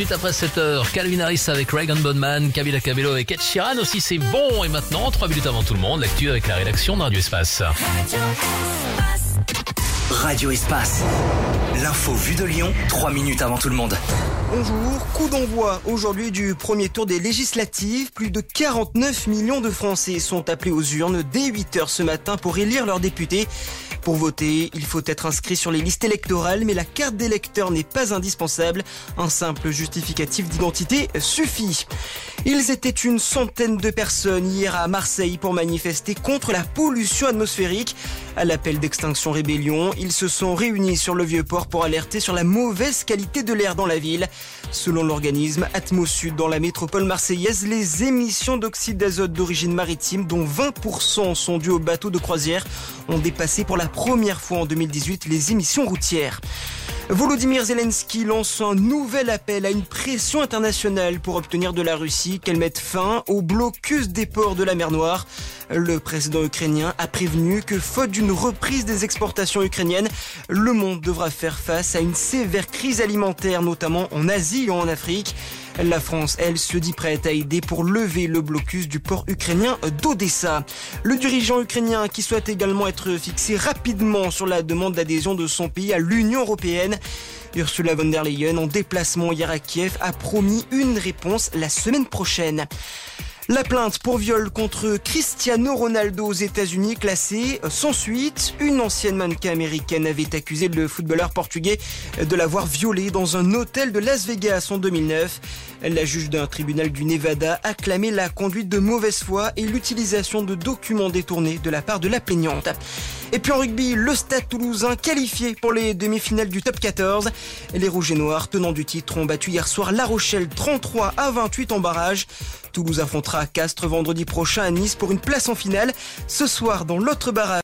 suite après 7h. Calvin Harris avec Regan Bonman, Camila Cabello avec Ed Sheeran aussi, c'est bon. Et maintenant, 3 minutes avant tout le monde, l'actu avec la rédaction de Radio Espace. Radio Espace. L'info vue de Lyon, 3 minutes avant tout le monde. Bonjour, coup d'envoi aujourd'hui du premier tour des législatives. Plus de 49 millions de Français sont appelés aux urnes dès 8h ce matin pour élire leurs députés. Pour voter, il faut être inscrit sur les listes électorales, mais la carte d'électeur n'est pas indispensable. Un simple justificatif d'identité suffit. Ils étaient une centaine de personnes hier à Marseille pour manifester contre la pollution atmosphérique. À l'appel d'Extinction Rébellion, ils se sont réunis sur le Vieux-Port pour alerter sur la mauvaise qualité de l'air dans la ville. Selon l'organisme Atmosud, dans la métropole marseillaise, les émissions d'oxyde d'azote d'origine maritime, dont 20% sont dues aux bateaux de croisière, ont dépassé pour la première fois en 2018 les émissions routières. Volodymyr Zelensky lance un nouvel appel à une pression internationale pour obtenir de la Russie qu'elle mette fin au blocus des ports de la mer Noire. Le président ukrainien a prévenu que faute d'une reprise des exportations ukrainiennes, le monde devra faire face à une sévère crise alimentaire, notamment en Asie et en Afrique. La France, elle, se dit prête à aider pour lever le blocus du port ukrainien d'Odessa. Le dirigeant ukrainien qui souhaite également être fixé rapidement sur la demande d'adhésion de son pays à l'Union européenne. Ursula von der Leyen, en déplacement hier à Kiev, a promis une réponse la semaine prochaine. La plainte pour viol contre Cristiano Ronaldo aux États-Unis classée sans suite. Une ancienne mannequin américaine avait accusé le footballeur portugais de l'avoir violé dans un hôtel de Las Vegas en 2009. La juge d'un tribunal du Nevada a clamé la conduite de mauvaise foi et l'utilisation de documents détournés de la part de la plaignante. Et puis en rugby, le Stade Toulousain qualifié pour les demi-finales du Top 14. Les Rouges et Noirs, tenants du titre, ont battu hier soir La Rochelle 33-28 en barrage. Toulouse affrontera Castres vendredi prochain à Nice pour une place en finale. Ce soir, dans l'autre barrage.